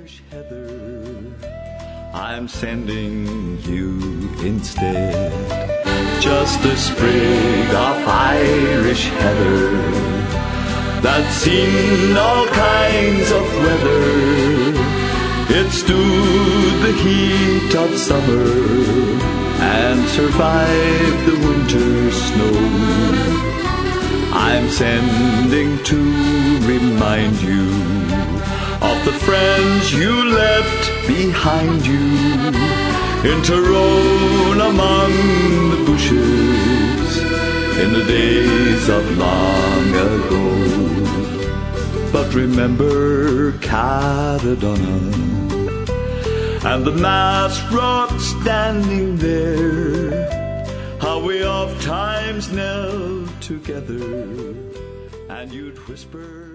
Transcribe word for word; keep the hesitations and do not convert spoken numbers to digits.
Irish heather, I'm sending you instead just a sprig of Irish heather that's seen all kinds of weather. It stood the heat of summer and survived the winter snow. I'm sending to remind you of the friends you left behind you in Tyrone among the bushes in the days of long ago. But remember Caradonna and the mast rock standing there, how we oft times knelt together and you'd whisper